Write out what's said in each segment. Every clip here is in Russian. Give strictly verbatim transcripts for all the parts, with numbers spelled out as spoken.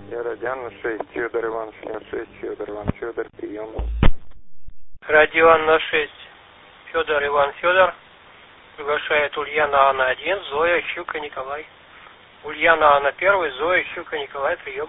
Я Радиан шесть, Федор Иван шесть, Федор Иван Федор, прием. Радиан шесть, Федор Иван Федор. Приглашает Ульяна Анна один, Зоя Щука Николай. Ульяна Анна первый, Зоя Щука Николай, прием.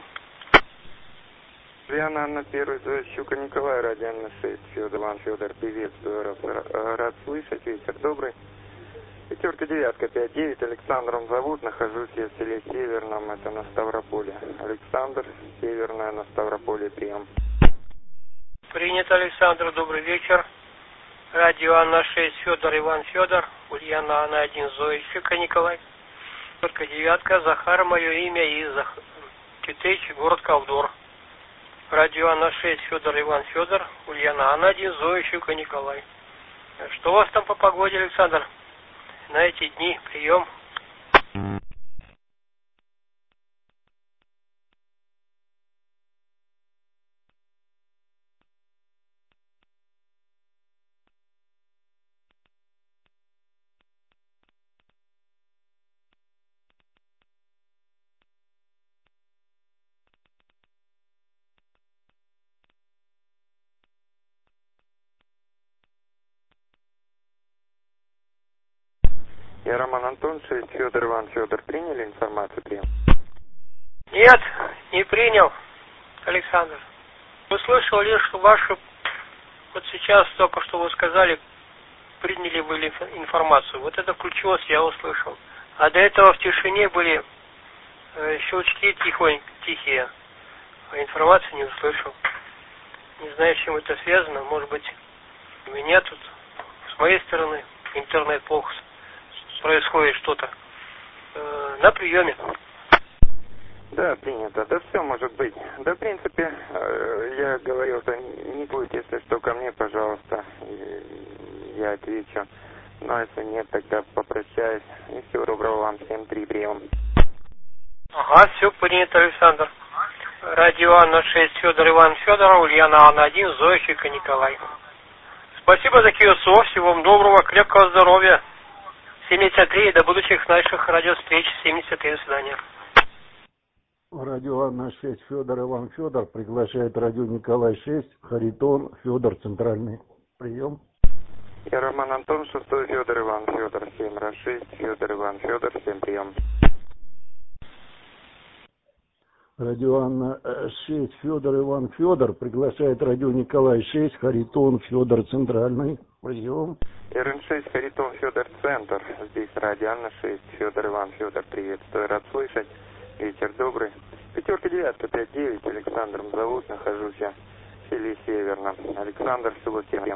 Ульяна Анна первый, Зоя Щука Николай, Радиан шесть, Федор Иван Федор, приветствую, рад, рад слышать, вечер добрый. Пятерка, девятка, пять, девять, Александром зовут, нахожусь я в селе Северном, это на Ставрополе. Александр, Северная, на Ставрополе, прием. Принято, Александр, добрый вечер. Радио Анна шесть, Федор Иван Федор, Ульяна Анна один, Зоя Щука Николай. Пятерка, девятка, Захар, мое имя, и Зах... Китыч, город Ковдор. Радио Анна шесть, Федор Иван Федор, Ульяна Анна один, Зоя Щука Николай. Что у вас там по погоде, Александр? На эти дни прием. Я Роман Антон шесть, Федор Иван Федор, приняли информацию, прием? Нет, не принял, Александр. Услышал лишь вашу, вот сейчас только что вы сказали, приняли вы информацию. Вот это включилось, я услышал. А до этого в тишине были э, щелчки тихонь, тихие, а информацию не услышал. Не знаю, с чем это связано. Может быть, у меня тут, с моей стороны, интернет плохо происходит что-то. Э, на приеме. Да, принято. Да все может быть. Да, в принципе, э, я говорил, что не будет, если что, ко мне, пожалуйста, я отвечу. Но если нет, тогда попрощаюсь. И всего доброго вам, всем три, прием. Ага, все принято, Александр. Радио Анна шесть, Федор Иван Федор, Ульяна Анна один, Зоя Щука Николай. Спасибо за КСО, всего вам доброго, крепкого здоровья. семьдесят три, до будущих наших радиовстреч. семьдесят три, до свидания. Радио Анна шесть, Федор Иван Федор, приглашает радио Николай шесть, Харитон, Федор, центральный. Прием. Я Роман Антон, шестой, Федор Иван Федор, семь раз шесть, Федор Иван Федор, семь, прием. Радио Анна шесть, Федор Иван Федор, приглашает радио Николай шесть, Харитон, Федор, центральный. Прием. эр эн шесть, Харитон, Федор, центр. Здесь радио Анна шесть, Федор Иван Федор, приветствую, рад слышать. Вечер добрый. Пятерка, девятка, пять, девять, Александром зовут, нахожусь я в селе Северном. Александр, село Северном.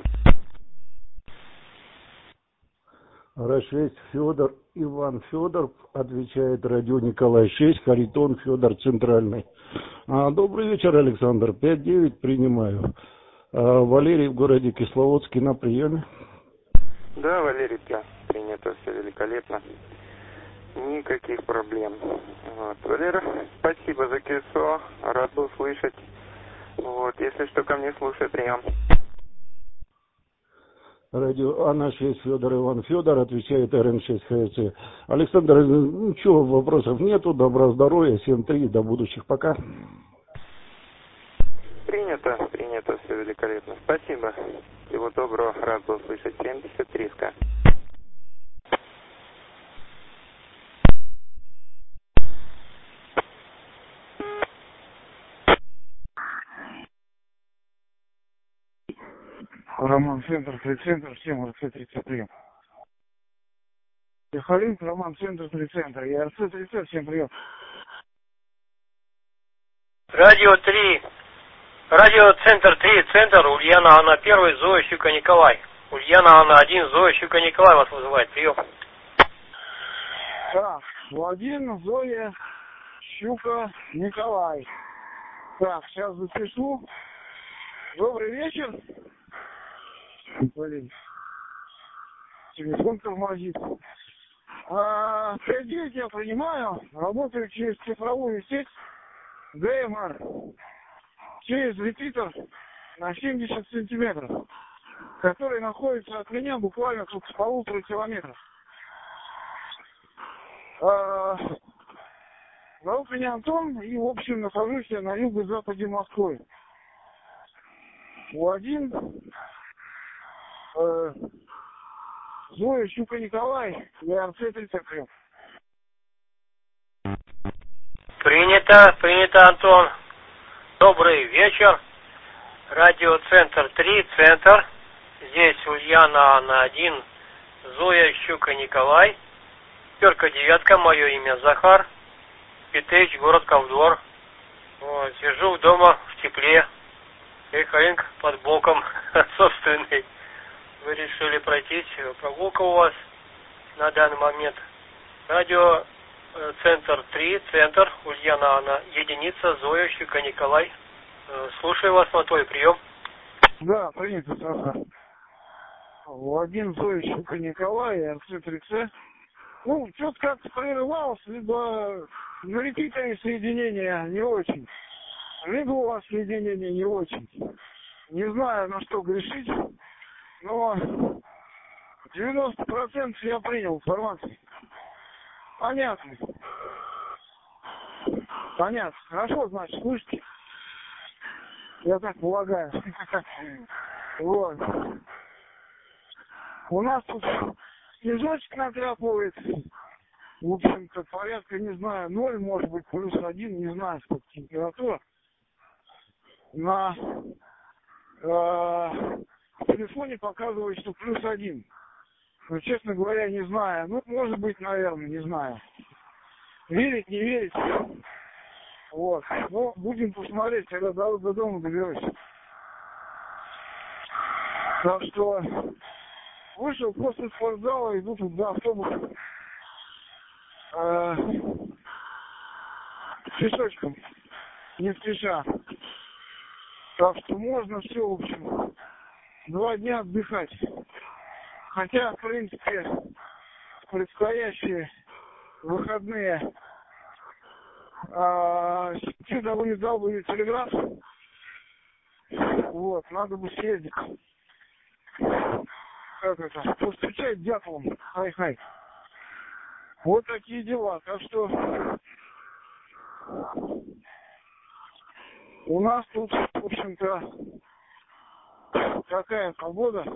эр шесть, Федор Иван Федор, отвечает радио Николай шесть, Харитон, Федор, центральный. А, добрый вечер, Александр, пять девять, принимаю. А, Валерий в городе Кисловодске на приеме. Да, Валерий, да, принято, все великолепно. Никаких проблем. Вот. Валера, спасибо за КСО, рад был слышать. Вот, если что, ко мне слушай, прием. Радио Анна шесть, Федор Иван Федор, отвечает эр эн шесть ХЦ. Александр, ничего, вопросов нету, добра, здоровья, семь три, до будущих, пока. Принято, принято, все великолепно. Спасибо. Всего доброго, рад был слышать. семьдесят три ска. Роман, центр, центр, семь, эр цэ тридцать прием. Халин, Роман, центр, центр, я эр цэ тридцать, семь прием. Радио три. Радио Центр три, Центр, Ульяна Анна первый, Зоя Щука Николай. Ульяна Анна один, Зоя Щука Николай вас вызывает. Прием. Так, один, Зоя Щука Николай. Так, сейчас запишу. Добрый вечер. Блин. Телефон тормозит. А, пять девять я принимаю. Работаю через цифровую сеть гэ эм эр. Через репитер на семьдесят сантиметров, который находится от меня буквально тут с полутора километров. А, Зовут меня Антон, и, в общем, нахожусь я на юго-западе Москвы. У один э, Зоя Щука Николай, я РЦ тридцать три. Принято, принято, Антон. Добрый вечер. Радиоцентр три, центр. Здесь Ульяна Анна один, Зоя Щука Николай. Пятерка девятка, мое имя Захар. Питыч, город Ковдор. Вот, сижу дома в тепле. Эхаинг под боком собственный. Вы решили пройтись. Прогулка у вас на данный момент. Радио Центр три, центр, Ульяна Анна, единица, Зоя Щука Николай. Слушаю вас, на твой прием. Да, принято, Захар. У один Зоя Щука Николай, РЦ три Ц. Ну, что-то как-то прерывалось, либо на репитере соединение не очень, либо у вас соединение не очень. Не знаю, на что грешить, но девяносто процентов я принял информацию. Понятно. Понятно. Хорошо, значит, слышите? Я так полагаю. Вот. У нас тут снежочек накрапывает. В общем-то, порядка, не знаю, ноль, может быть, плюс один, не знаю, сколько температура. На э, в телефоне показывает, что плюс один. Но, честно говоря, не знаю. Ну, может быть, наверное, не знаю. Верить, не верить. Вот. Ну, будем посмотреть, когда до, до дома доберусь. Так что вышел после спортзала, иду тут до автобуса. Э, пешочком, не спеша. Так что можно все, в общем, два дня отдыхать. Хотя, в принципе, предстоящие выходные ти дабл ю дабл ю телеграф, вот, надо бы съездить. Как это, повстречать дятлом, хай-хай. Вот такие дела. Так что у нас тут, в общем-то, такая погода.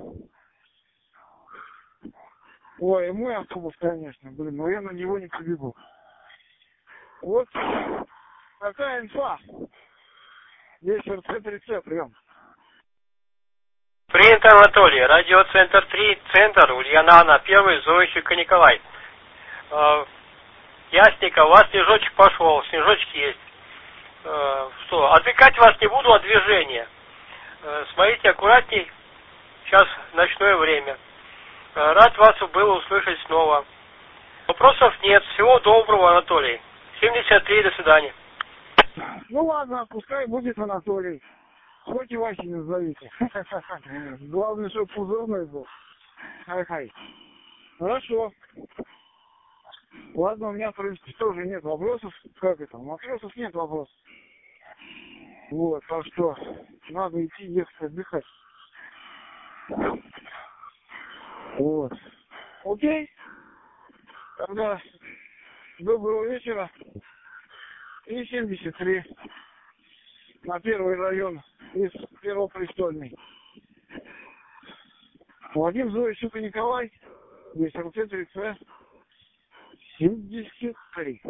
Ой, мой автобус, конечно, блин, но я на него не побегу. Вот такая инфа. Здесь РЦ три Ц, прием. Принято, Анатолий. Радиоцентр три, центр, Ульяна Анна, первый, Зоя Щука Николай. Э, ясненько, у вас снежочек пошел, снежочек есть. Э, что, отвлекать вас не буду от движения. Э, смотрите аккуратней, сейчас ночное время. Э, рад вас было услышать снова. Вопросов нет, всего доброго, Анатолий. семьдесят три, до свидания. Ну ладно, пускай будет Анатолий. Хоть и Васей назовите. Главное, чтобы пузырной был. Хай-хай. Хорошо. Ладно, у меня, в принципе, тоже нет вопросов. Как это? Вопросов нет вопросов. Вот, так что надо идти ехать отдыхать. Вот. Окей. Тогда доброго вечера. И семьдесят три на первый район из Первопрестольный. Владимир Зоя Щука Николай, здесь РЦ три Ц, семьдесят три.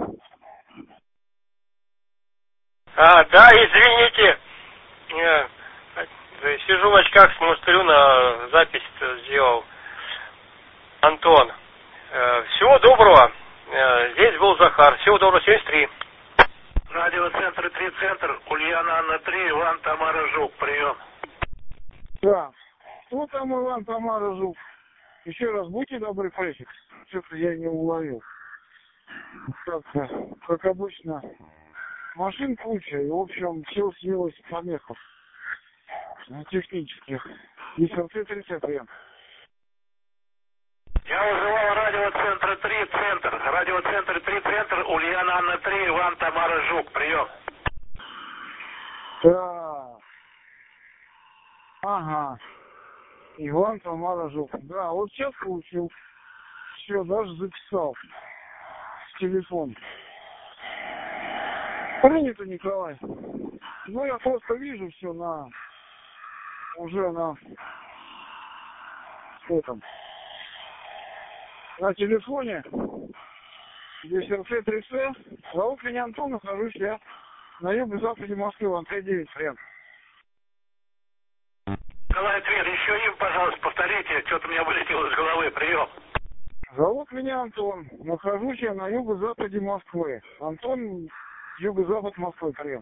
А, да, извините. Я сижу в очках, смотрю на запись сделал. Антон. Всего доброго. Здесь был Захар. Всего доброго, семьдесят три. Радиоцентр три, центр, Ульяна Анна три, Иван Тамара Жук, прием. Да. Кто там Иван Тамара Жук? Еще раз будьте добры, префикс. Что-то я не уловил. Как-то, как обычно, машин куча, и, в общем, все слилось в помехах технических. И РЦ тридцать три. Я вызывал радиоцентр три, центр. Радиоцентр три, центр, Ульяна Анна три, Иван Тамара Жук, прием. Так. Ага. Иван Тамара Жук. Да, вот сейчас получил. Все, даже записал. С телефона. Принято, Николай. Ну, я просто вижу все на... уже на... этом... на телефоне. Здесь эр цэ три цэ. Зовут меня Антон, нахожусь я на юго-западе Москвы, Ан тэ девять, прием. Николай, ответ, еще им, пожалуйста, повторите, что-то у меня вылетело из головы, прием. Зовут меня Антон, нахожусь я на юго-западе Москвы. Антон, юго-запад Москвы, прием.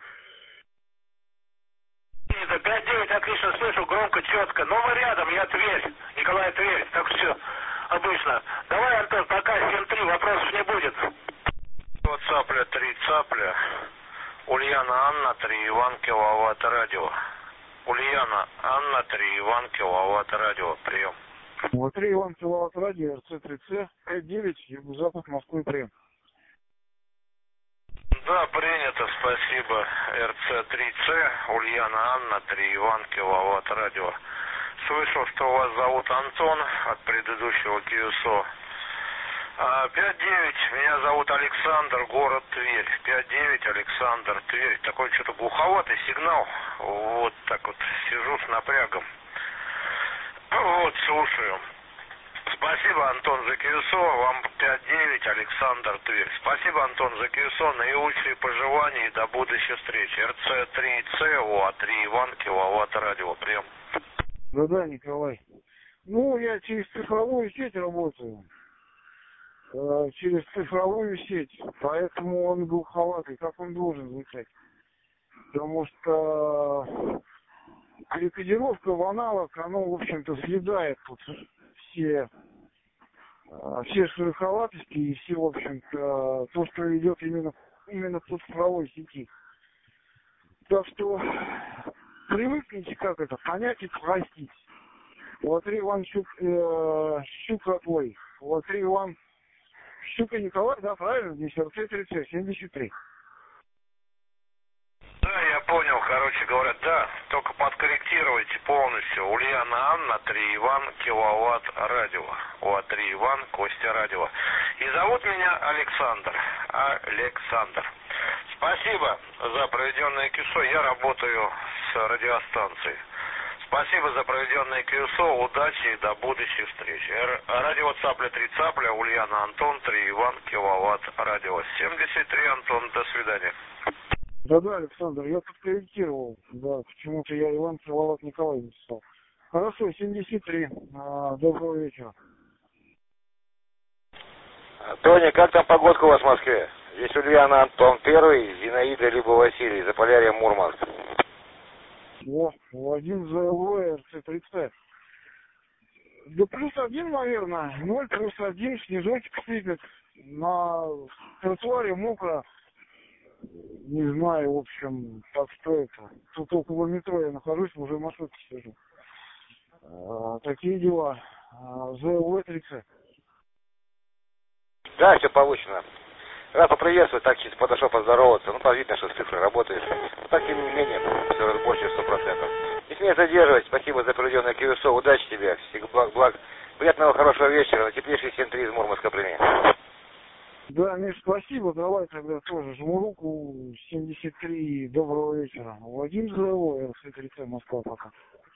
Это пять девять, отлично слышу, громко, четко. Но мы рядом, я Тверь. Николай, Тверь, так все обычно. Давай, Антон, пока, семь три, вопросов не будет. Вот цапля, три цапля. Ульяна Анна, три Иван, киловатт радио. Ульяна Анна, три Иван, киловатт радио. Прием. Вот три Иван, киловатт радио, эр цэ три цэ, пять девять, юго-запад Москвы, прием. Да, принято, спасибо. эр цэ три цэ, Ульяна Анна, три Иван, киловатт радио. Слышал, что вас зовут Антон от предыдущего КИУСО. пять девять, меня зовут Александр, город Тверь. пять девять, Александр, Тверь. Такой что-то глуховатый сигнал. Вот так вот сижу с напрягом. Вот, слушаю. Спасибо, Антон, за КИУСО. Вам пять девять, Александр, Тверь. Спасибо, Антон, за КИУСО. Наилучшие пожелания и до будущей встречи. эр цэ три цэ, ОА три Иван, киловатт радио. Прием. Да-да, Николай. Ну, я через цифровую сеть работаю. Э, через цифровую сеть. Поэтому он глуховатый, как он должен звучать. Потому что перекодировка в аналог, оно, в общем-то, съедает тут все, все шероховатости и все, в общем-то, то, что идет именно, именно по цифровой сети. Так что привыкните, как это, понять и простить. Латри Иван Щук, э, Щука, ой, Латри Иван Щука Николай, да, правильно, здесь эр цэ три цэ, семьдесят три. Да, я понял, короче говоря, да, только подкорректируйте полностью. Ульяна Анна, три Иван, киловатт радио. ОА три Иван, Костя радио. И зовут меня Александр. Александр. Спасибо за проведенное КИУСО. Я работаю с радиостанцией. Спасибо за проведенное КИУСО. Удачи и до будущих встреч. Радио Цапля, три Цапля, Ульяна Антон, три Иван, киловатт радио. семьдесят три, Антон, до свидания. Да-да, Александр, я подкорректировал. Да, почему-то я Иван Киловатт Николай написал. Хорошо, семьдесят три. А, доброго вечера. Тоня, как там погодка у вас в Москве? Здесь Ульяна Антон первый, Зинаида либо Василий, Заполярье, Мурманск. О, Вадим ЗЛВ, эр цэ три цэ. Да плюс один, наверное. Ноль плюс один, снежочек сыпет. На тротуаре мокро. Не знаю, в общем, так что это. Тут около метро я нахожусь, уже в маршрутке сижу. А, такие дела. А, ЗЛВ три цэ. Да, все получено. Рад поприветствовать, так чисто подошел поздороваться. Ну, видно, что с цифрой работаешь. Но так, тем не менее, все больше сто процентов. Не смей задерживать. Спасибо за проведенное КИУСО. Удачи тебе. Всех благ, благ. Приятного, хорошего вечера. На теплейший семь три из Мурманска прими. Да, Миш, спасибо. Давай тогда тоже жму руку. семьдесят три. Доброго вечера. Вадим ЗЛВ, эр цэ три цэ, Москва, пока.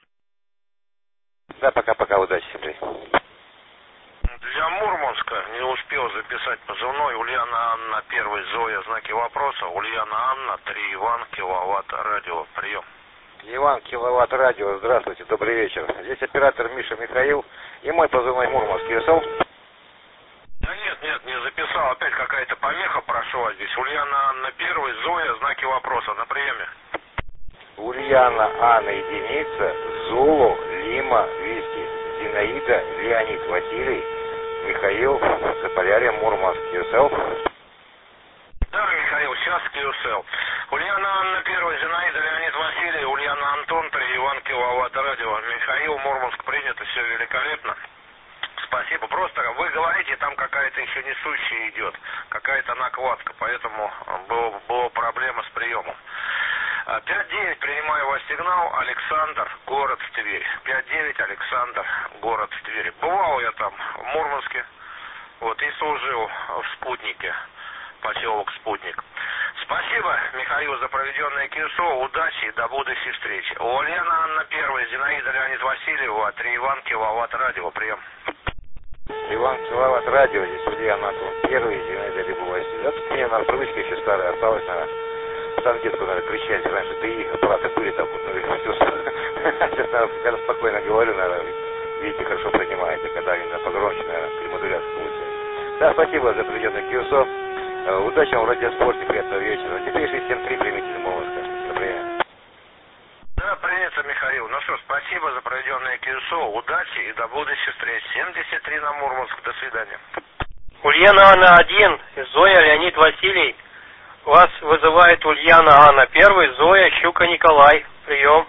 Да, пока-пока. Удачи, семь три. Для Мурманска не успел записать позывной. Ульяна Анна, первый, Зоя, знаки вопроса. Ульяна Анна, три Иван, киловатт радио. Прием. Иван, киловатт радио. Здравствуйте, добрый вечер. Здесь оператор Миша Михаил и мой позывной Мурманск. КИУСО. Да нет, нет, не записал. Опять какая-то помеха прошла здесь. Ульяна Анна, первый, Зоя, знаки вопроса. На приеме. Ульяна Анна, единица. Зулу, Лима, Виски. Зинаида, Леонид, Василий. Михаил, Заполярье, Мурманск, КИУСО. Да, Михаил, сейчас КИУСО. Ульяна Анна, первый, Зинаида, Леонид, Василий, Ульяна Антон, три Иван, киловатт радио. Михаил, Мурманск, принято, все великолепно. Спасибо. Просто вы говорите, там какая-то еще несущая идет, какая-то накладка, поэтому было, была проблема с приемом. пять девять, принимаю ваш сигнал, Александр, город Тверь. пять девять, Александр, город Тверь. Бывал я там в Мурманске, вот, и служил в Спутнике, поселок Спутник. Спасибо, Михаил, за проведенное КСО. Удачи и до будущих встреч. Ульяна Анна первая, Зинаида Леонид Васильева, три Иван Киловатт радио. Прием. Иван Киловатт радио, здесь Ульяна Антон первый, Зинаида Либо Васильева. Это мне, наверное, привычка еще старая осталась, наверное. Там детку надо кричать. Раньше ДИ аппараты были там, ну и все. Сейчас, наверное, когда спокойно говорю, наверное, видите, хорошо принимаете, когда именно погромче, наверное, перемодуляция получается. Да, спасибо за проведенное КСО. Удачи вам в радиоспорте, приятного вечера. Теперь шесть семь три, примите Мурманска. Например. Да, принято, Михаил. Ну что, спасибо за проведенное КСО. Удачи и до будущих встреч. семьдесят три на Мурманск. До свидания. Ульяна Анна один, Зоя Леонид Василий. Вас вызывает Ульяна Анна первый, Зоя Щука Николай. Прием.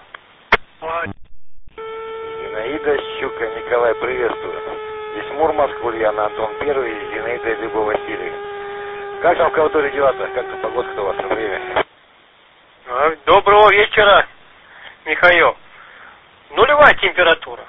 Зинаида Щука Николай, приветствую. Здесь Мурманск, Ульяна Антон первый, Зинаида Либо Василий. Как там в Кавторе дела-то? Как там погодка у вас на время? Доброго вечера, Михаил. Нулевая температура.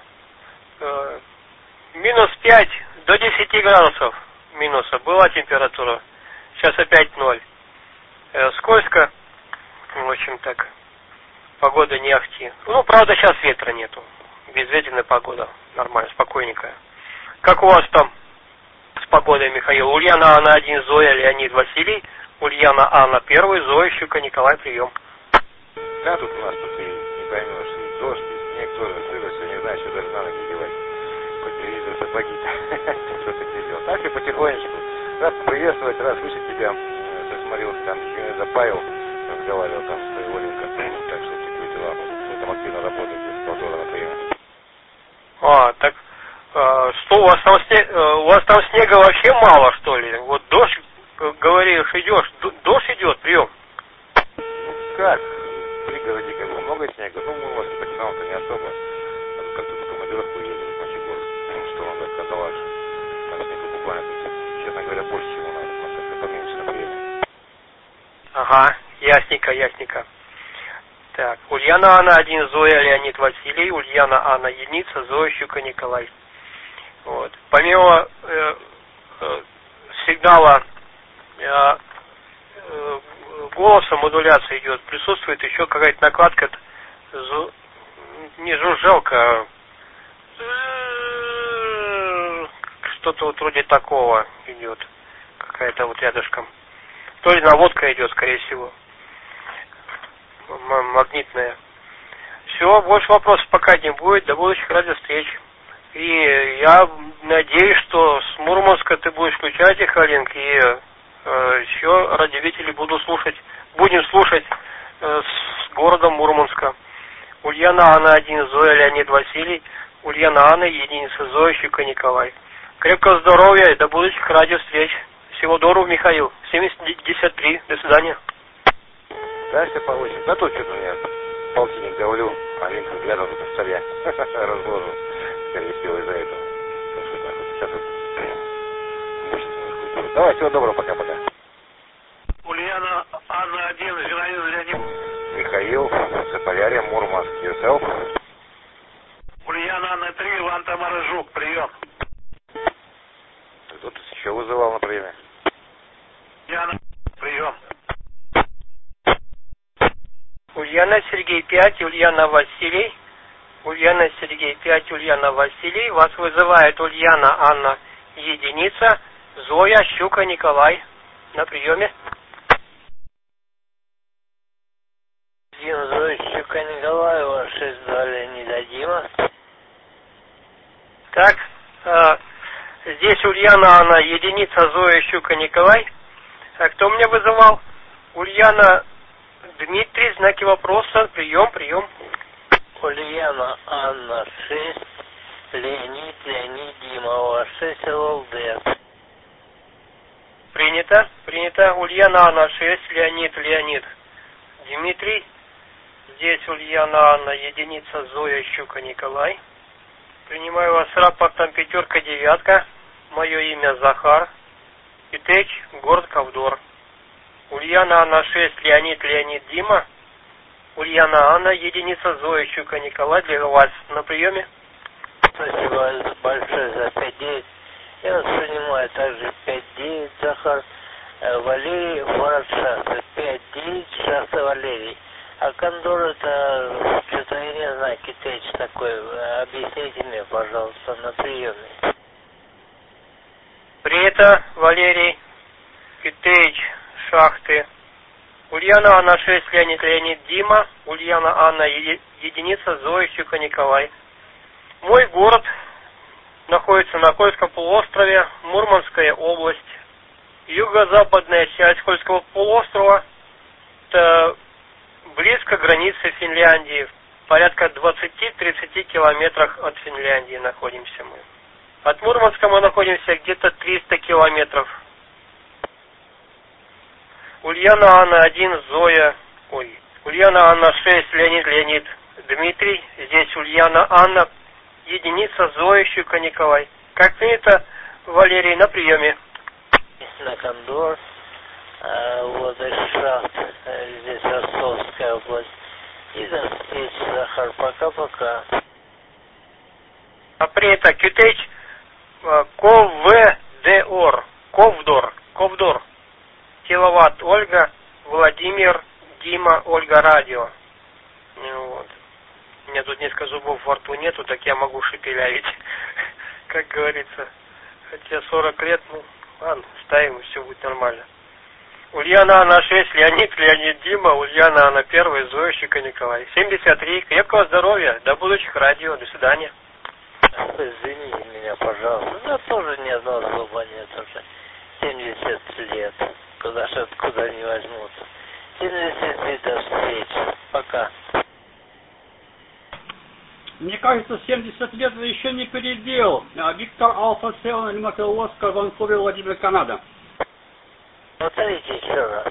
Минус пять до десяти градусов минуса была температура. Сейчас опять ноль. Скользко. В общем так. Погода не ахти. Ну, правда, сейчас ветра нету. Безветренная погода. Нормально, спокойненькая. Как у вас там с погодой, Михаил? Ульяна Анна один, Зоя Леонид Василий. Ульяна Анна первый, Зоя Щука Николай, прием. Да, тут у нас тут и не поймешь, и дождь, и снег тоже, сыро, все, не знаю, что даже на ноги девать. По телевизору сапоги-то. Что ты делал? Так и потихонечку. Рад приветствовать, рад слышать тебя. Смотрел, там еще запаял, разговаривал там с твоей Оленькой. Так что такие дела. Вы там активно работаете с Кавтора, например. А, так что у вас там снег, у вас там снега вообще мало, что ли? Вот дождь, говоришь, идешь, дождь идет, прием. Как? В пригороде как бы много снега, ну мы у вас по каналу-то не особо. Там как-то по командировку едем в Мочегорск, что он так казалось. Там снега буквально, честно говоря, больше, чем у нас. У нас как-то поменьше, например. Ага, ясненько, ясненько. Так, Ульяна Анна один, Зоя Леонид Василий, Ульяна Анна единица, Зоя Щука Николай. Вот. Помимо э, э, сигнала э, э, голоса, модуляция идет, присутствует еще какая-то накладка, зу, не жужжалка, а что-то вот вроде такого идет, какая-то вот рядышком. То ли наводка идет, скорее всего, магнитная. Все, больше вопросов пока не будет, до будущих радиовстреч. И я надеюсь, что с Мурманска ты будешь включать их, Алинк, и э, еще радиовители буду слушать, будем слушать э, с городом Мурманска. Ульяна Анна один, Зоя Леонид Василий, Ульяна Анна, единица Зоя Щука Николай. Крепкого здоровья и до будущих радиовстреч. Всего доброго, Михаил. семьдесят три. До свидания. Да, все получится. Да тут что-то у меня полтинник давлю, а Линка взглядом на столе разложу. Скорее всего, из-за этого. Сейчас вот. Давай, всего доброго, пока-пока. Ульяна Анна один, Зинаида Леонид. Михаил, Заполярье, Мурманск, Юсел. Ульяна Анна три, Иван Тамара Жук, прием. Кто-то еще вызывал на время. Ульяна, прием. Ульяна Сергей пять, Ульяна Василий. Ульяна Сергей пять, Ульяна Василий. Вас вызывает Ульяна Анна единица, Зоя Щука Николай. На приеме. Зоя Щука Николай, вас шесть два Леонида Дима. Так, э, здесь Ульяна Анна единица, Зоя Щука Николай. А кто меня вызывал? Ульяна Дмитрий, знаки вопроса. Прием, прием. Ульяна Анна шесть, Леонид, Леонид Дима, у вас шесть ЛЛД. Принято, принято. Ульяна Анна шесть, Леонид, Леонид Дмитрий. Здесь Ульяна Анна единица, Зоя Щука Николай. Принимаю вас с рапортом пятерка, девятка. Мое имя Захар. Итеч, город Ковдор. Ульяна Анна шесть, Леонид, Леонид Дима. Ульяна Анна, единица, Зоя Щука Николай. Для вас на приеме. Спасибо большое за пять девять. Я воспринимаю также пять девять, Захар. Валерий Ворошенко, пять шахты, Валерий. А Кондор это, что-то я не знаю, китайч такой. Объясните мне, пожалуйста, на приеме. Принято, Валерий. Китайч, шахты. Ульяна Анна шесть, Леонид Леонид Дима. Ульяна Анна е- единица, Зоя Щука Николай. Мой город находится на Кольском полуострове, Мурманская область. Юго-западная часть Кольского полуострова. Это близко к границе Финляндии. Порядка двадцати-тридцати километрах от Финляндии находимся мы. От Мурманска мы находимся где-то триста километров. Ульяна Анна один, Зоя. Ой. Ульяна Анна шесть, Леонид Леонид Дмитрий. Здесь Ульяна Анна единица, Зоя Щука Николай. Как принято, Валерий, на приеме. На Кондор. А, вот и шахт. Здесь Ростовская область. И до встречи, Захар. Пока-пока. А принято, Кютейч Ковдор. Ковдор. Ковдор. Киловатт Ольга, Владимир, Дима, Ольга, радио. Ну, вот. У меня тут несколько зубов во рту нету, так я могу шепелявить, как говорится. Хотя сорок лет, ну, ладно, ставим, и все будет нормально. Ульяна Анна шесть, Леонид, Леонид Дима, Ульяна Анна один, Зоя Щука Николай. семьдесят три, крепкого здоровья, до будущих радио, до свидания. Извините меня, пожалуйста. Ну, тоже ни одного зуба нет уже. семьдесят лет. Куда ж откуда не возьмутся. семьдесят три, до встречи. Пока. Мне кажется, семьдесят лет это еще не передел. Виктор Алфа семь, Лима Оскар, Ванкувер, Владимир, Канада. Повторите еще раз.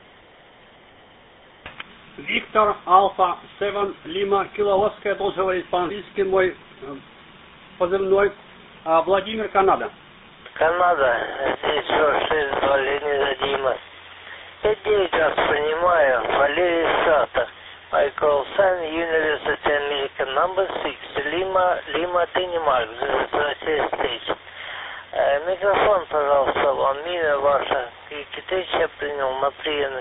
Виктор Алфа семь, Лима Оскар, я должен говорить по-английски, мой позывной, Владимир, Канада. Канада, здесь шесть два, Леонид Дима. пять девять вас понимаю, Валерий Сатов. I call Sun University American number six, Lima, Lima, Denmark, Россия Stage. Э, микрофон, пожалуйста, вам, имя ваше. И Китайч я принял на приеме.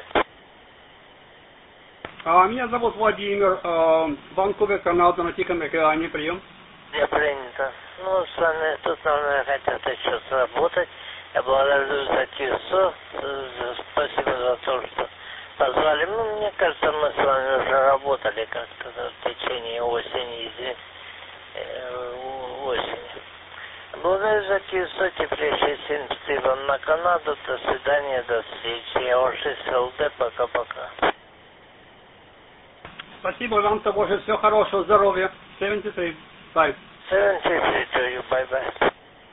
А, меня зовут Владимир, э, Ванкувер, Канада, на Тихом океане, прием. Я принято. Ну, с вами тут, наверное, хотят еще сработать. Я благодарю за КИСО. Спасибо за то, что позвали. Ну, мне кажется, мы с вами уже работали как-то в течение осени, и э, осени. Благодарю за КИСО. Теплейший семь вам на Канаду. До свидания, до встречи. Я ваш СЛД. Пока-пока. Спасибо вам того же. Всего хорошего, здоровья. семьдесят три. Bye. семьдесят три. Bye-bye.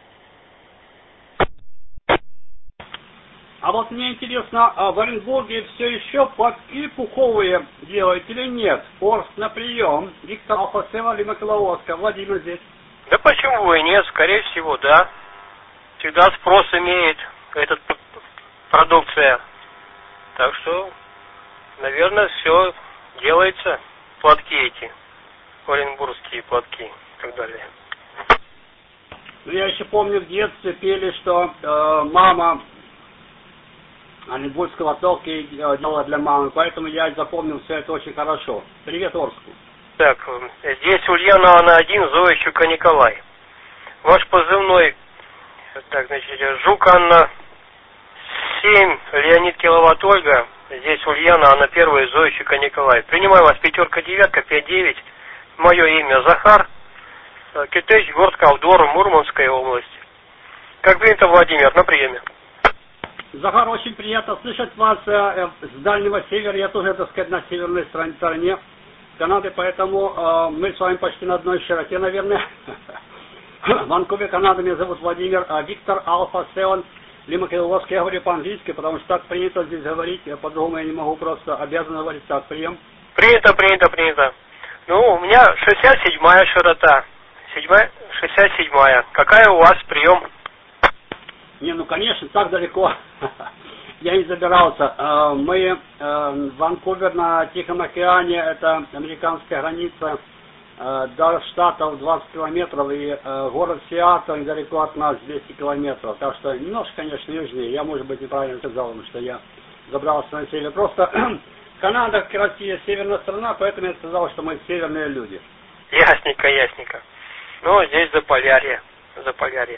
А вот мне интересно, а в Оренбурге все еще платки пуховые делают или нет? Орск на прием. Виктор Алфа семь, Лима Оскар. Владимир здесь. Да почему бы и нет? Скорее всего, да. Всегда спрос имеет эта продукция. Так что, наверное, все делается. Платки эти. Оренбургские платки и так далее. Ну, я еще помню, в детстве пели, что э, мама оренбургской лотовки делала для мамы, поэтому я запомнил все это очень хорошо. Привет Орску. Так, здесь Ульяна Анна один, Зоя Щука Николай. Ваш позывной, так, значит, Жук Анна семь, Леонид Киловатт Ольга. Здесь Ульяна Анна один, Зоя Щука Николай. Принимаю вас пятерка, девятка, пять девять. Мое имя Захар. Китайч, город Ковдор, Мурманская область. Как принято, Владимир, на приеме. Захар, очень приятно слышать вас э, с дальнего севера. Я тоже, так сказать, на северной стороне Канады, поэтому э, мы с вами почти на одной широте, наверное. Ванкувер, Канада, меня зовут Владимир. А Виктор Алфа семь, Лима Оскар, я говорю по-английски, потому что так принято здесь говорить. Я по-другому я не могу, просто обязан говорить так. Прием. Принято, принято, принято. Ну, у меня шестьдесят седьмая широта. Седьмая, шестьдесят седьмая. Какая у вас прием? Не, ну конечно, так далеко я не забирался. Мы, Ванкувер на Тихом океане, это американская граница, до штатов двадцать километров, и город Сиэтл недалеко от нас двести километров. Так что немножко, конечно, южнее. Я, может быть, неправильно сказал, потому что я забрался на север. Просто Канада, как Россия, северная страна, поэтому я сказал, что мы северные люди. Ясненько, ясненько. Ну, здесь Заполярье. Заполярье.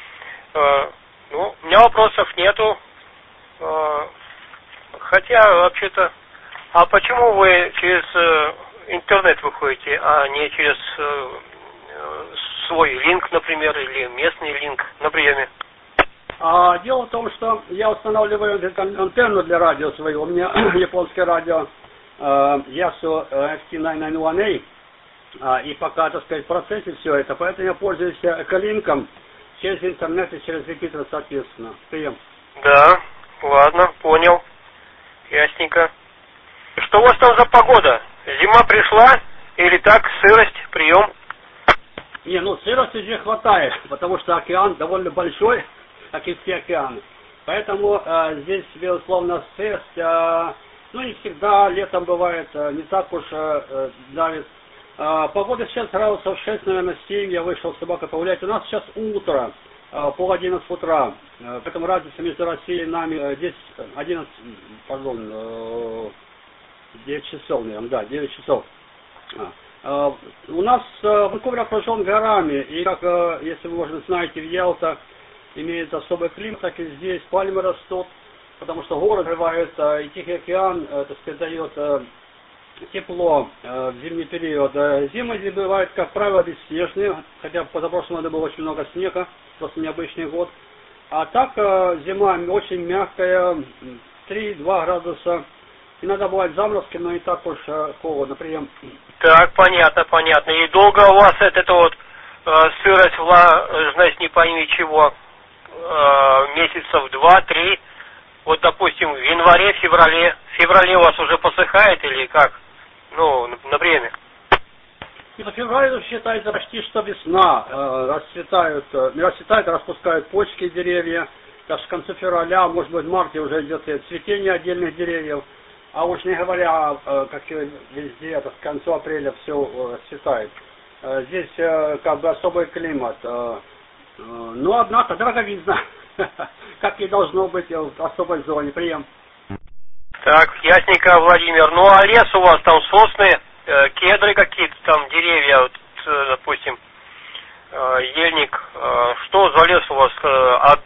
Э, ну, у меня вопросов нету. Э, хотя, вообще-то, а почему вы через э, интернет выходите, а не через э, свой линк, например, или местный линк на приеме? А, дело в том, что я устанавливаю антенну для радио свою. У меня японское радио э, Ясу эф ти девять девять один а, и пока, так сказать, в процессе все это, поэтому я пользуюсь эколинком через интернет и через репитер, соответственно. Прием. Да, ладно, понял. Ясненько. Что у вас там за погода? Зима пришла или так, сырость, прием? Не, ну сырости здесь хватает, потому что океан довольно большой, как и все океаны. Поэтому э, здесь, безусловно, сырость, э, ну не всегда летом бывает, э, не так уж э, давит. Э, погода сейчас градусов шесть, наверное, семь, я вышел с собакой погулять. У нас сейчас утро, э, пол одиннадцать утра, э, поэтому разница между Россией и нами э, десять, одиннадцать, пардон, э, девять часов, наверное, да, девять часов. Uh, у нас uh, Ванкувер окружен горами, и как, uh, если вы, может, знаете, в Ялта имеет особый климат, так и здесь пальмы растут, потому что горы открывают, uh, и Тихий океан, uh, так сказать, дает uh, тепло uh, в зимний период. Uh, зимы здесь бывают, как правило, бесснежные, хотя позапрошлом году было очень много снега, просто необычный год. А так uh, зима очень мягкая, три-два градуса. Иногда бывают заморозки, но и так уж uh, холодно, прием. Так, понятно, понятно. И долго у вас это, это вот э, сырость, влажность, не пойми чего, э, месяцев два-три, вот, допустим, в январе, феврале, в феврале у вас уже посыхает или как? Ну, на, на время. В феврале считается почти что весна, э, расцветают, э, расцветают, распускают почки деревья, даже в конце февраля, может быть, в марте уже идет цветение отдельных деревьев. А уж не говоря, как везде, это к концу апреля все цветает. Здесь как бы особый климат. Но, однако, дороговизна, как и должно быть в особой зоне. Прием. Так, ясненько, Владимир. Ну, а лес у вас там сосны, кедры какие-то там, деревья, вот, допустим, ельник. Что за лес у вас? А,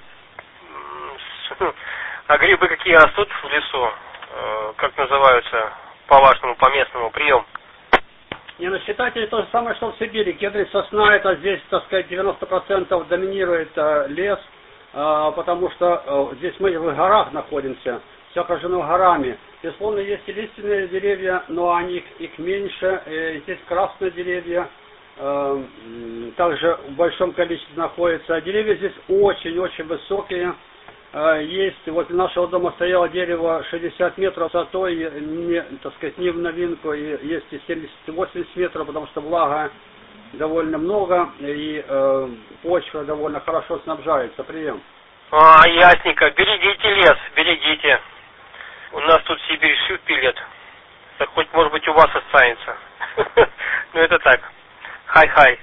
а грибы какие растут в лесу? Как называются по-вашему, по-местному, прием? Не, ну считайте, то же самое, что в Сибири. Кедры, сосна, это здесь, так сказать, девяносто процентов доминирует э, лес, э, потому что э, здесь мы в горах находимся, все окружено горами. Безусловно, есть и лиственные деревья, но они, их, их меньше. Э, здесь красные деревья, э, также в большом количестве находятся. Деревья здесь очень-очень высокие. Есть, вот у нашего дома стояло дерево шестьдесят метров высотой, не, так сказать, не в новинку, и есть и семьдесят-восемьдесят метров, потому что влага довольно много, и э, почва довольно хорошо снабжается. Прием. А, ясненько. Берегите лес, берегите. У нас тут Сибирь всю пилит. Так хоть, может быть, у вас останется. Ну, это так. Хай-хай.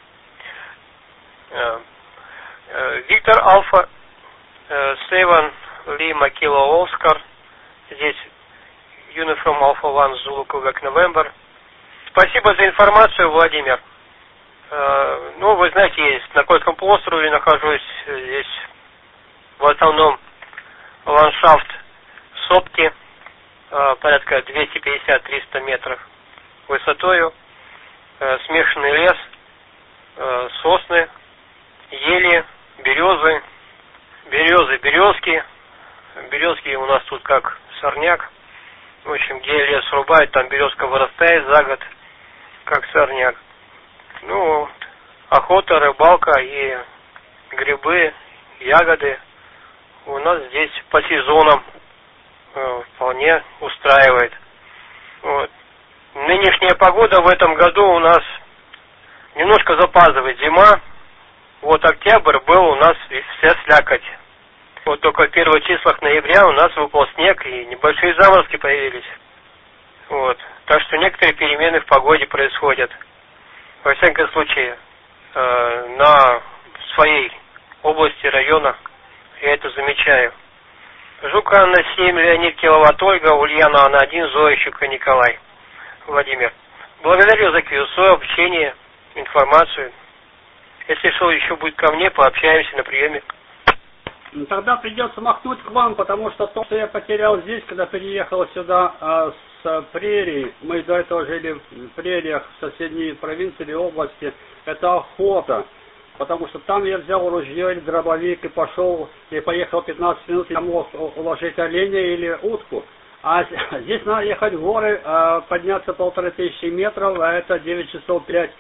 Виктор Альфа Seven Lima Kilo Oscar. Здесь Uniform Alpha One Zulu Quebec November. Спасибо за информацию, Владимир. Э, ну, вы знаете, я на Кольском полуострове нахожусь. Здесь в основном ландшафт сопки, э, порядка двести пятьдесят - триста метров высотою. Э, смешанный лес, э, сосны, ели, березы. Березы, березки. Березки у нас тут как сорняк. В общем, где лес рубают, там березка вырастает за год, как сорняк. Ну, охота, рыбалка и грибы, ягоды у нас здесь по сезонам э, вполне устраивает. Вот. Нынешняя погода в этом году у нас немножко запаздывает, зима. Вот октябрь был у нас вся слякоть. Вот только в первых числах ноября у нас выпал снег и небольшие заморозки появились. Вот. Так что некоторые перемены в погоде происходят. Во всяком случае, э, на своей области, района я это замечаю. Жук Анна семь, Леонид Киловатт Ольга, Ульяна Анна один, Зоя Щука Николай. Владимир. Благодарю за КЮСО, общение, информацию. Если что еще будет ко мне, пообщаемся на приеме. Тогда придется махнуть к вам, потому что то, что я потерял здесь, когда переехал сюда а, с прерий, мы до этого жили в прериях в соседней провинции или области, это охота. Потому что там я взял ружье или дробовик и пошел, и поехал пятнадцать минут, я мог уложить оленя или утку. А здесь надо ехать в горы, подняться полторы тысячи метров, а это девять часов пять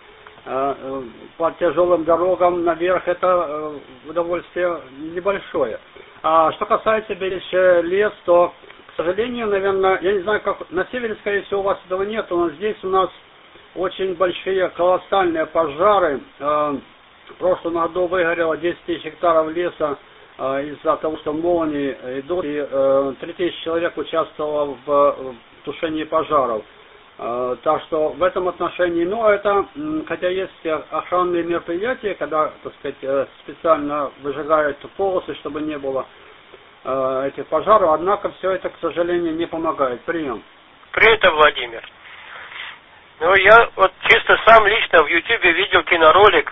по тяжелым дорогам наверх, это удовольствие небольшое. А что касается беречь лес, то, к сожалению, наверное, я не знаю, как на севере, скорее всего, у вас этого нет, но здесь у нас очень большие, колоссальные пожары. В прошлом году выгорело десять тысяч гектаров леса э, из-за того, что молнии идут, и э, три тысячи человек участвовало в, в тушении пожаров. Э, так что в этом отношении, ну, это, хотя есть охранные мероприятия, когда, так сказать, э, специально выжигают полосы, чтобы не было э, этих пожаров, однако все это, к сожалению, не помогает. Прием. Принято, Владимир. Ну, я вот чисто сам лично в Ютубе видел киноролик.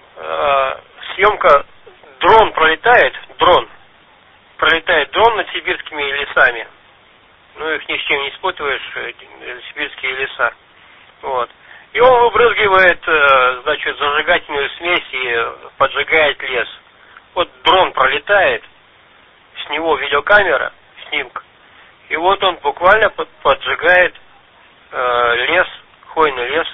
Съемка, дрон пролетает, дрон, пролетает дрон над сибирскими лесами. Ну, их ни с чем не спутываешь, сибирские леса. Вот. И он выбрызгивает, значит, зажигательную смесь и поджигает лес. Вот дрон пролетает, с него видеокамера, снимка. И вот он буквально поджигает лес, хвойный лес.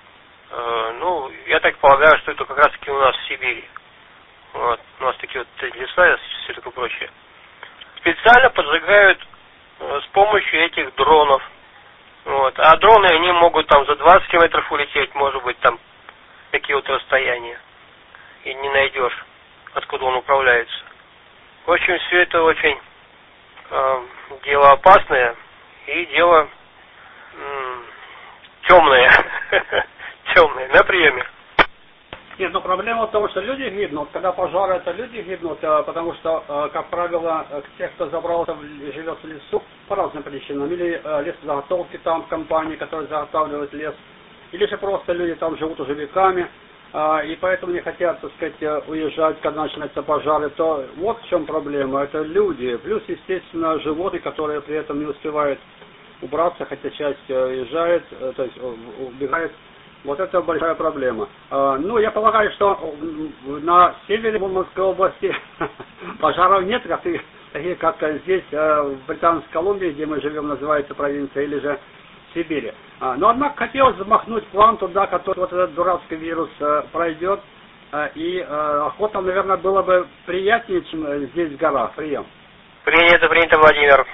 Ну, я так полагаю, что это как раз таки у нас в Сибири. Вот. У нас такие вот леса и все такое прочее. Специально поджигают с помощью этих дронов. Вот. А дроны, они могут там за двадцать километров улететь, может быть, там такие вот расстояния. И не найдешь, откуда он управляется. В общем, все это очень э, дело опасное и дело э, темное. Темные, на приеме. Нет, но проблема в том, что люди гибнут. Когда пожары, это люди гибнут, потому что, как правило, те, кто забрался, живет в лесу по разным причинам. Или лесозаготовки там, компании, которые заготавливают лес. Или же просто люди там живут уже веками, и поэтому не хотят, так сказать, уезжать, когда начинаются пожары. То вот в чем проблема. Это люди. Плюс, естественно, животные, которые при этом не успевают убраться, хотя часть уезжает, то есть убегает. Вот это большая проблема. Ну, я полагаю, что на севере Мурманской области пожаров нет, как и, такие, как здесь, в Британской Колумбии, где мы живем, называется провинция, или же в Сибири. Но, однако, хотелось замахнуть план туда, который вот этот дурацкий вирус пройдет, и охота, наверное, было бы приятнее, чем здесь в горах. Прием. Принято, принято, Владимир.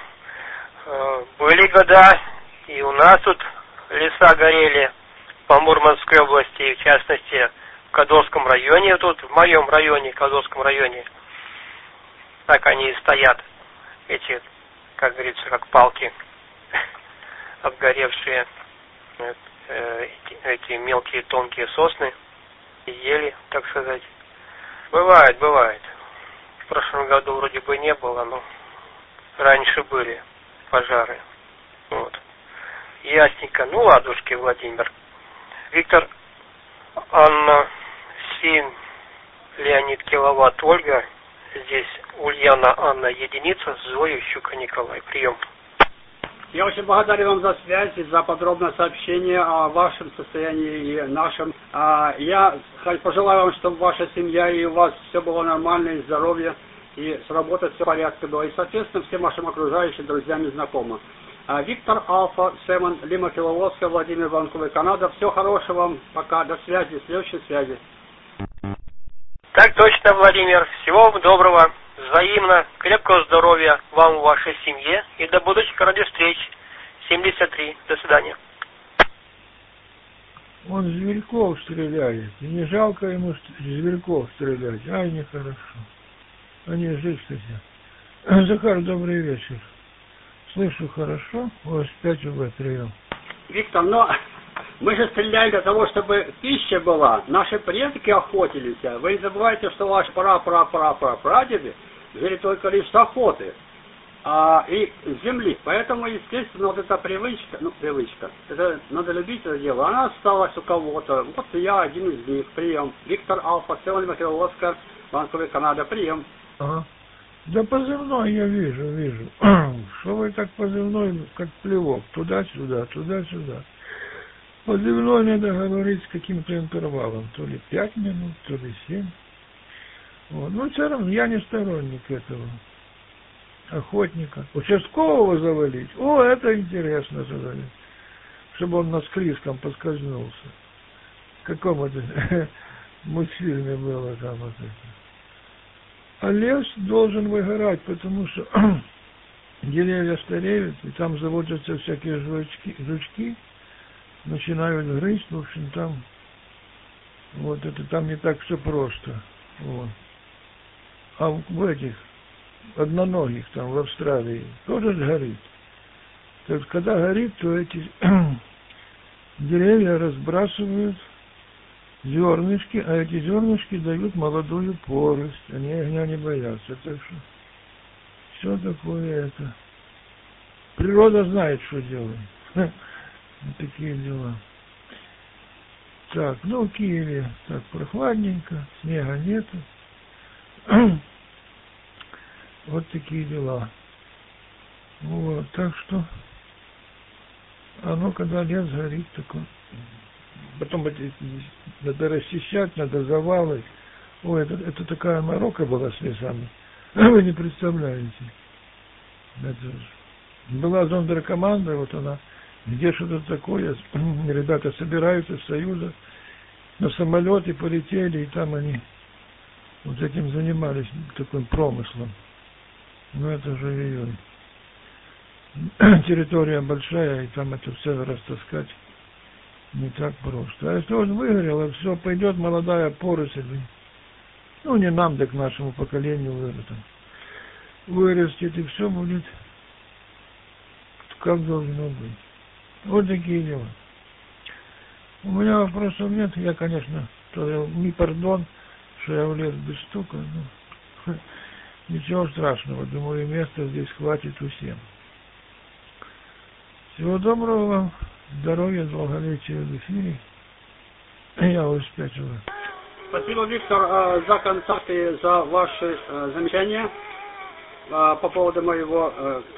Были года, и у нас тут леса горели. По Мурманской области, в частности, в Кадовском районе, тут в моем районе, Кадовском районе, так они и стоят, эти, как говорится, как палки, обгоревшие, эти, эти мелкие тонкие сосны, ели, так сказать. Бывает, бывает. В прошлом году вроде бы не было, но раньше были пожары. Вот. Ясненько. Ну, ладушки, Владимир. Виктор, Анна, семь, Леонид Киловатт Ольга, здесь Ульяна Анна единица, Зоя Щука Николай. Прием. Я очень благодарен вам за связь и за подробное сообщение о вашем состоянии и нашем. Я пожелаю вам, чтобы ваша семья и у вас все было нормально, и здоровье, и с работой все в порядке было. И, соответственно, всем вашим окружающим, друзьям и знакомым. Виктор Алфа, Семен, Лима Киловодска, Владимир, Ванкувер, Канада. Всего хорошего вам. Пока. До связи. Следующей связи. Так точно, Владимир. Всего вам доброго. Взаимно. Крепкого здоровья вам и вашей семье. И до будущих радиовстреч. семьдесят три. До свидания. Он зверьков стреляет. И не жалко ему зверьков стрелять. Ай, нехорошо. Они жить хотят. Захар, добрый вечер. Слышу хорошо, у вас пять УБ прием. Виктор, но мы же стреляли для того, чтобы пища была. Наши предки охотились. Вы не забывайте, что ваши пра-пра-пра-пра-прадеды жили только лишь с охоты. а, и земли. Поэтому, естественно, вот эта привычка, ну, привычка, это надо любить это дело, она осталась у кого-то. Вот я один из них, прием. Виктор Альфа, Севен Михаил Оскар, Ванкувер, Канада, прием. Ага. Да позывной я вижу, вижу. Что вы так позывной, как плевок, туда-сюда, туда-сюда. Позывной надо говорить с каким-то интервалом, то ли пять минут, то ли семь. Вот. Ну, все равно я не сторонник этого. Охотника. Участкового завалить? О, это интересно завалить. Чтобы он на склизком поскользнулся. В каком это мультфильме было там вот это. А лес должен выгорать, потому что деревья стареют, и там заводятся всякие жучки, жучки, начинают грызть, в общем, там вот это там не так все просто. Вот. А в этих одноногих там в Австралии тоже горит. То есть, когда горит, то эти деревья разбрасывают зернышки, а эти зернышки дают молодую порость. Они огня не боятся. Так что все такое это. Природа знает, что делает. Вот такие дела. Так, ну в Киеве так прохладненько, снега нету. Вот такие дела. Вот, так что оно, когда лес горит, такое. Потом надо расчищать, надо завалить. Ой, это, это такая морока была с лесами. Вы не представляете. Это была зондеркоманда, вот она, где что-то такое. Ребята собираются с Союза, на самолете полетели, и там они вот этим занимались, таким промыслом. Ну это же ее территория большая, и там это все растаскать не так просто. А если он выгорел, все пойдет молодая поросль, ну не нам, да к нашему поколению вырастет. Вырастет, и все будет как должно быть. Вот такие дела. У меня вопросов нет, я, конечно, тоже не пардон, что я влез без стука, но ничего страшного, думаю, места здесь хватит всем. Всего доброго вам, здоровья, долголетия в эфире. Я успею. Спасибо, Виктор, за контакт и за ваши замечания по поводу моего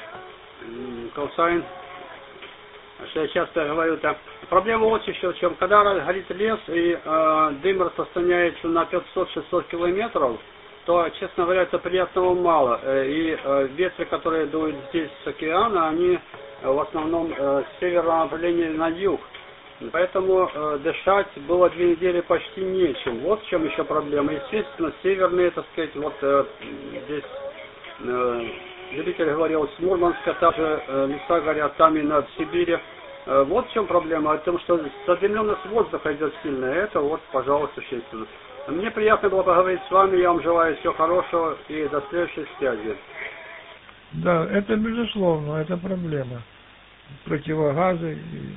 колсайн. Что я часто говорю, так, проблема вот еще в чем. Когда горит лес и э, дым распространяется на пятьсот-шестьсот километров, то, честно говоря, это приятного мало. И э, ветры, которые дуют здесь с океана, они э, в основном э, с северного направления на юг. Поэтому э, дышать было две недели почти нечем. Вот в чем еще проблема. Естественно, северные, так сказать, вот э, здесь э, Великий говорил, с Мурманска, также э, леса горят, там и над Сибирью. Э, вот в чем проблема, о том, что задымленность воздуха идет сильная. Это вот, пожалуйста, существенно. Мне приятно было поговорить с вами, я вам желаю всего хорошего и до следующей связи. Да, это безусловно, это проблема. Противогазы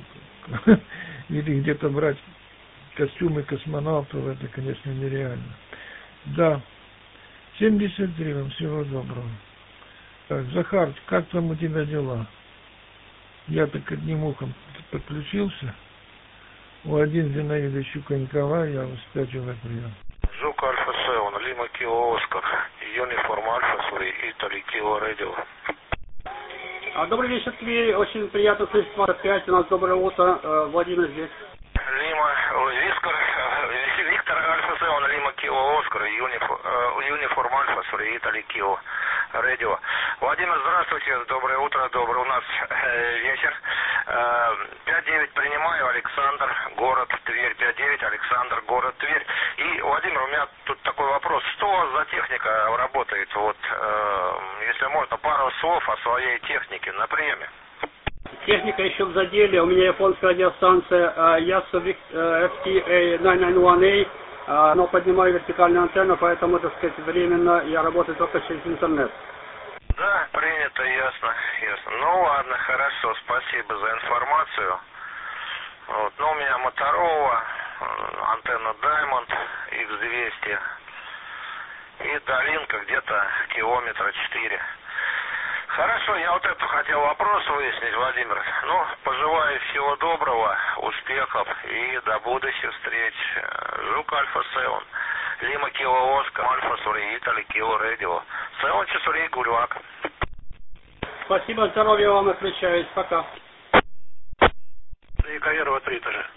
или где-то брать костюмы космонавтов, это, конечно, нереально. Да, семьдесят три, вам всего доброго. Так, Захар, как там у тебя дела? Я так одним ухом подключился. У один Зинаида Щуконькова, я успячил прием. Жук Альфа семь, Лима Кило Оскар, Юниформ Альфа, Сури, Итали Кило Радио. Добрый вечер, Тверь, очень приятно слышать вас опять, у нас доброе утро, Владимир здесь. Лима, Вискар, Виктор Альфа семь, Лима Кило Оскар, Юниформ Альфа, Сури, Итали Кило Радио. Владимир, здравствуйте, доброе утро, добрый у нас э, вечер. Э, пять девять принимаю, Александр, город Тверь, пять девять, Александр, город Тверь. И, Владимир, у меня тут такой вопрос, что у вас за техника работает? Вот, э, если можно, пару слов о своей технике на приеме. Техника еще в заделе, у меня японская радиостанция Ясу эф ти эй девять девять один а, но поднимаю вертикальную антенну, поэтому, так сказать, временно я работаю только через интернет. Да, принято, ясно, ясно. Ну ладно, хорошо, спасибо за информацию. Вот, ну у меня Моторола, антенна Diamond икс двести и долинка где-то километра четыре. Хорошо, я вот это хотел вопрос выяснить, Владимир. Ну, пожелаю всего доброго, успехов и до будущих встреч. Жук Альфа Севен, Лима Кило Оскар, Альфа Сурей, Итали Кило Радио. Севен Часурей Гульвак. Спасибо, здоровья вам, отключаюсь. Пока. И Каверова три тоже.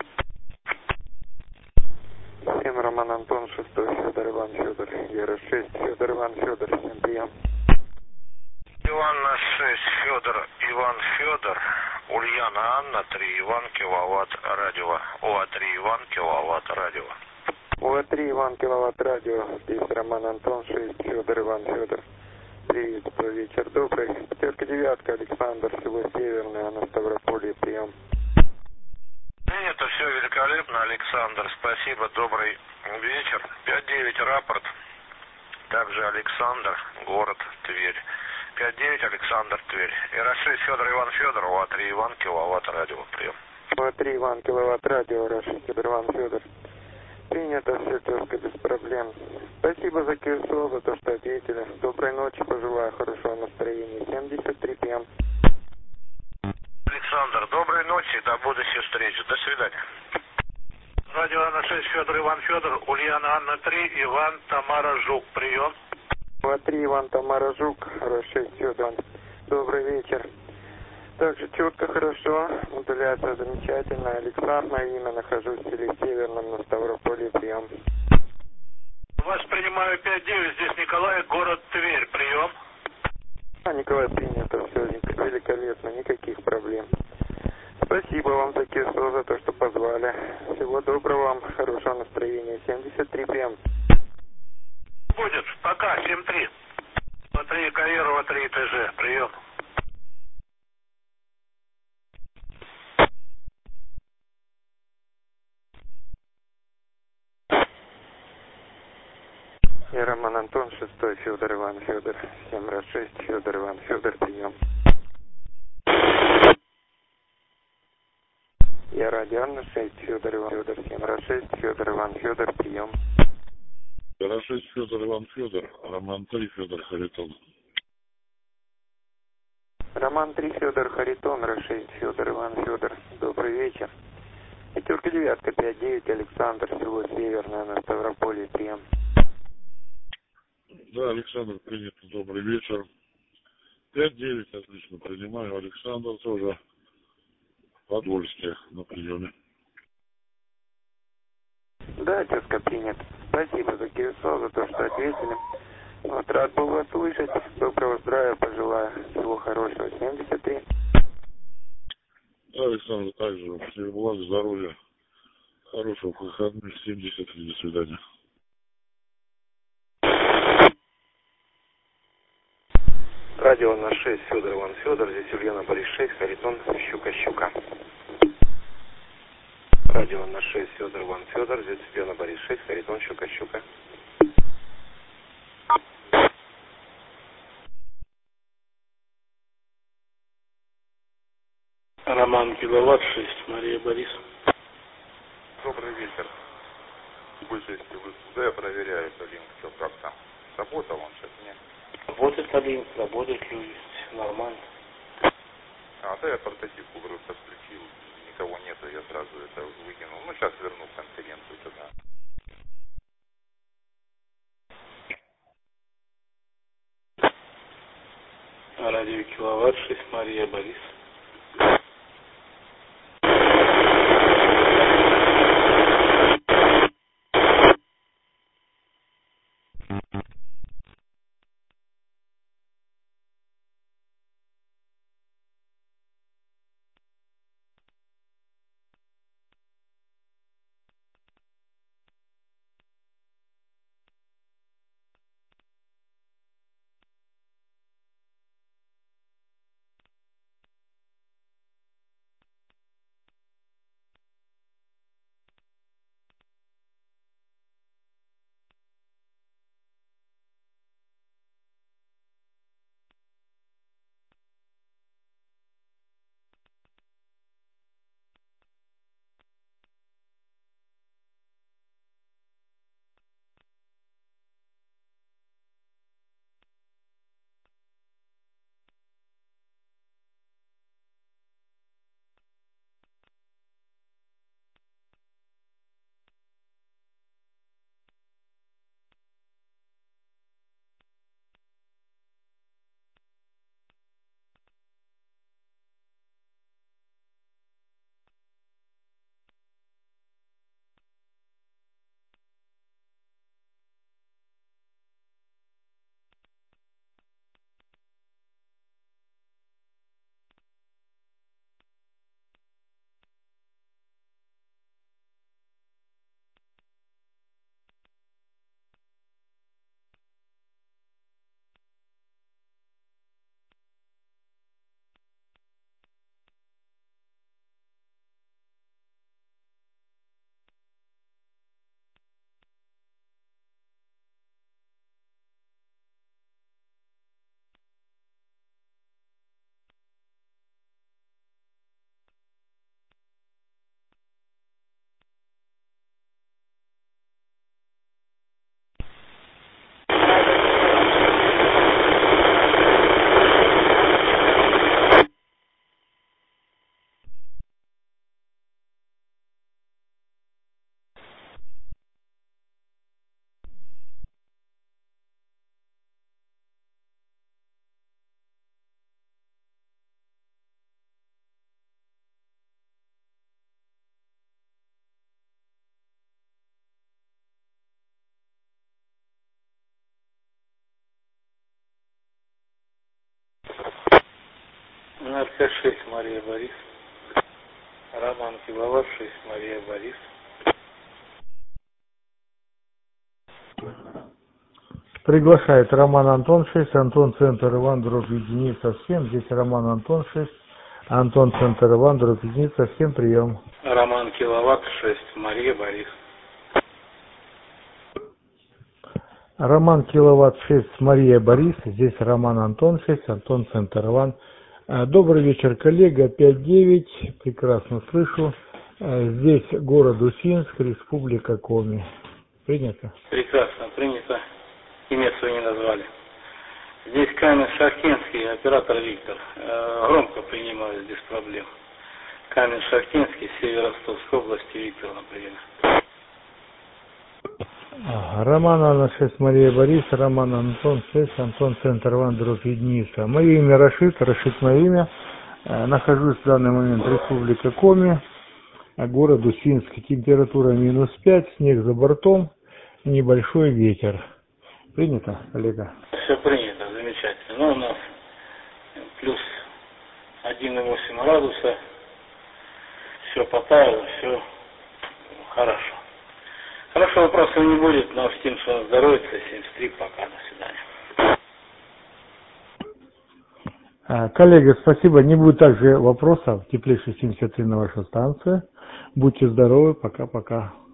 Всем Роман Антон, шестой, Федор Иван Федор, Ера шесть, Федор Иван Федор, всем прием. Иван на шесть, Федор Иван Федор, Ульяна Анна, три Иван Киловатт радио, ОА три Иван Киловатт радио. ОА три Иван Киловатт радио, здесь Роман Антон, шесть, Федор Иван Федор. Приветствую, вечер добрый. Пятерка девятка, Александр, село Северное, на Ставрополье, прием. Это все великолепно, Александр, спасибо, добрый вечер. пять девять рапорт, также Александр, город Тверь. пять девять Александр, Тверь. Ира шесть Федор Иван Федор, ОА три Иван Киловатт радио, прием. ОА три Иван Киловатт радио, Ира шесть Федор Иван Федор. Принято, все четко, без проблем. Спасибо за КСО, за то, что ответили. Доброй ночи, пожелаю хорошего настроения. семьдесят три пи эм. Александр, доброй ночи, до будущих встреч. До свидания. Радио Анна шесть, Федор Иван Федор, Ульяна Анна три, Иван Тамара Жук, прием. ОА три Иван Тамара Жук, Ра шесть Федор. Добрый вечер. Также четко, хорошо, модуляция замечательная. Александр, имя, нахожусь в селе Северном, на Ставрополье, прием. Вас принимаю пять девять, здесь Николай, город Тверь, прием. А, Николай, принято, все великолепно, никаких проблем. Спасибо вам за КСО, за то, что позвали. Всего доброго вам, хорошего настроения. семьдесят три пи эм. Будет, пока, семь три. три Каверова, три ТЖ, прием. Я Роман Антон, шестой, Федор Иван Федор, семь раз шесть, Федор Иван Федор, прием. Я Радио Анна шесть, Федор Иван Федор, семь раз шесть, Федор Иван Федор, прием. Ра шесть, Федор Иван Федор, Роман три, Федор Харитон. Роман три, Федор Харитон, Ра шесть, Федор Иван Федор, добрый вечер. Пятерка девятка, пять девять, Александр, село Северное, на Ставрополье, прием. Да, Александр, принято, добрый вечер. пять девять, отлично, принимаю. Александр тоже. Подольске на приеме. Да, тезка, принят. Спасибо за КСО, за то, что ответили. Вот, рад был вас слышать. Доброго здравия пожелаю. Всего хорошего. семьдесят три. Да, Александр, также. Всего благ, здоровья. Хороших выходных. семьдесят три. До свидания. Радио на шесть, Федор Иван Федор, здесь Ульяна Борис шесть, Харитон, Щука-Щука. Радио на шесть, Федор Иван Федор, здесь Ульяна Борис шесть, Харитон, Щука-Щука. Роман Киловатт шесть, Мария Борис. Добрый вечер. Больше, если вы сюда, я проверяю, Линк, что как там. Работал он сейчас, нет? Работает Линк, работает люди, нормально. А, да я прототипку просто включил, никого нету, я сразу это выкинул. Ну, сейчас верну в конференцию туда. Радио Киловатт шесть, Мария Борис. эр пэ шесть Мария Борис. Роман Киловатт шесть Мария Борис. Приглашает Роман Антон шесть, Антон Центр Иван дробь единица всем. Здесь Роман Антон шесть, Антон Центр Иван дробь единица всем, прием. Роман Киловатт шесть Мария Борис. Роман Киловатт шесть Мария Борис, здесь Роман Антон шесть, Антон Центр Иван. Добрый вечер, коллега, пять девять, прекрасно слышу. Здесь город Усинск, Республика Коми. Принято? Прекрасно, принято. Имя свое не назвали. Здесь Камень-Шахтинский, оператор Виктор. Громко принимаю, без проблем. Камень-Шахтинский, Северо-Ростовской области, Виктор, например. Роман Анна шесть Мария Борис, Роман Антон шесть, Антон Центр Иван дробь единица. Мое имя Рашид, Рашид мое имя. Нахожусь в данный момент в Республике Коми, город Усинск. Температура минус пять, снег за бортом, небольшой ветер. Принято, коллега? Все принято, замечательно. Ну, у нас плюс один и восемь градуса. Все потаяло, все хорошо. Хорошо, вопросов не будет, но всем, что здоровья, семьдесят три, пока, до свидания. Коллега, спасибо. Не будет также вопросов. Теплейший семьдесят три на вашу станцию. Будьте здоровы, пока-пока.